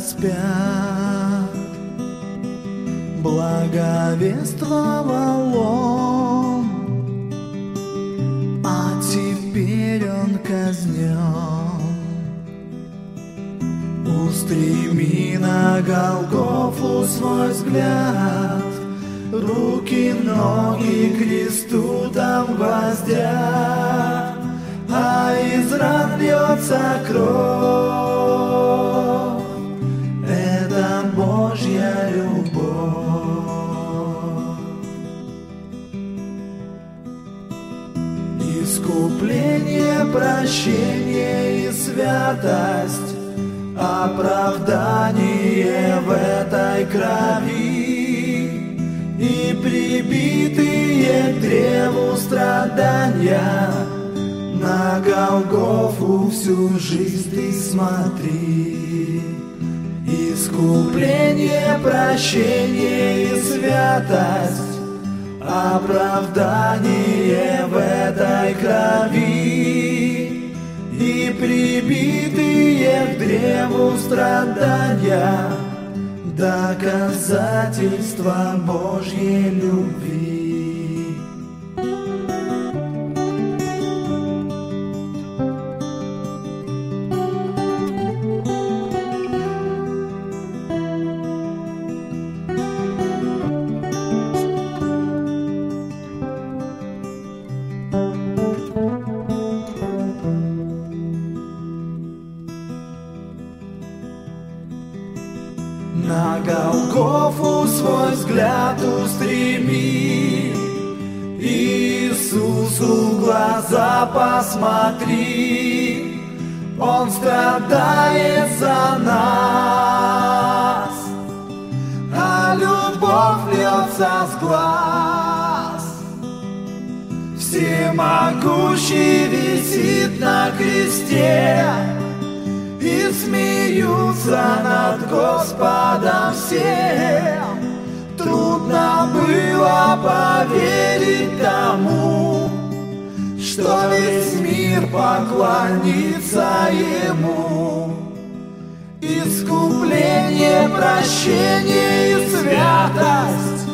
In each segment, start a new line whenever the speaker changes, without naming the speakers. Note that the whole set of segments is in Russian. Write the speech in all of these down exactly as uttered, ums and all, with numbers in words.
распят, благовествовал он, а теперь он казнен. Устреми на Голгофу свой взгляд, руки, ноги кресту там гвоздят, а из ран льется кровь. Это Божья любовь. Искупление, прощение и святость, оправдание в этой крови, и прибитые к древу страдания. На Голгофу всю жизнь ты смотри. Искупление, прощение и святость, оправдание в этой крови, и прибитые к древу страдания, доказательства Божьей любви. На Голгофу свой взгляд устреми, Иисусу в глаза посмотри. Он страдает за нас, а любовь льется с глаз. Всемогущий висит на кресте, и смеются над Господом все. Трудно было поверить тому, что весь мир поклонится Ему. Искупление, прощение и святость,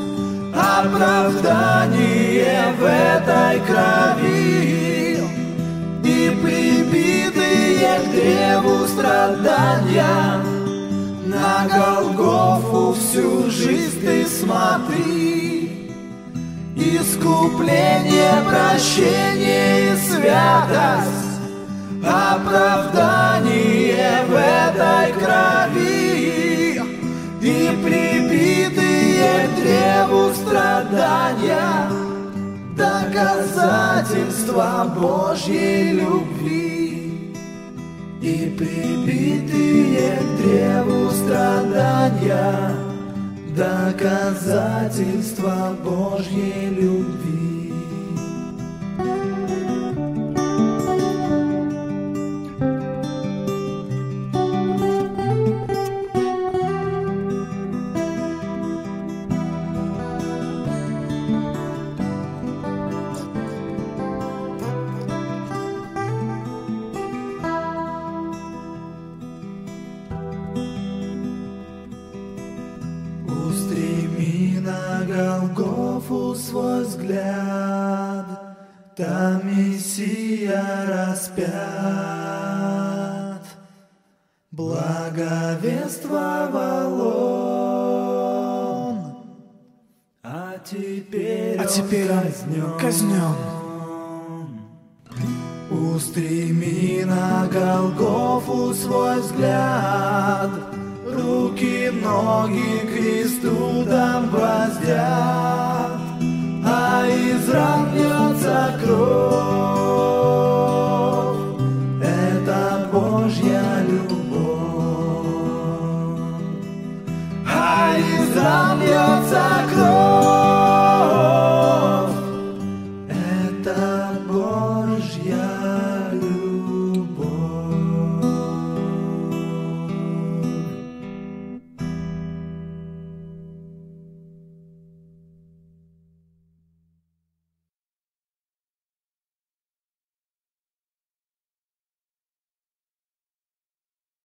оправдание в этой крови, и прибитые к древу страдания. На Голгофу всю жизнь ты смотри. Искупление, прощение и святость, оправдание в этой крови, и прибитые к древу страдания, доказательства Божьей любви. И прибитые к древу страдания, доказательства Божьей любви. Устреми на Голгофу свой взгляд, там Мессия распят, благовествовал он, а теперь,
а теперь
он
казнен.
казнен. Устреми на Голгофу свой взгляд, руки, ноги кресту там гвоздят, а из ран льется кровь. Это Божья любовь. А из ран льется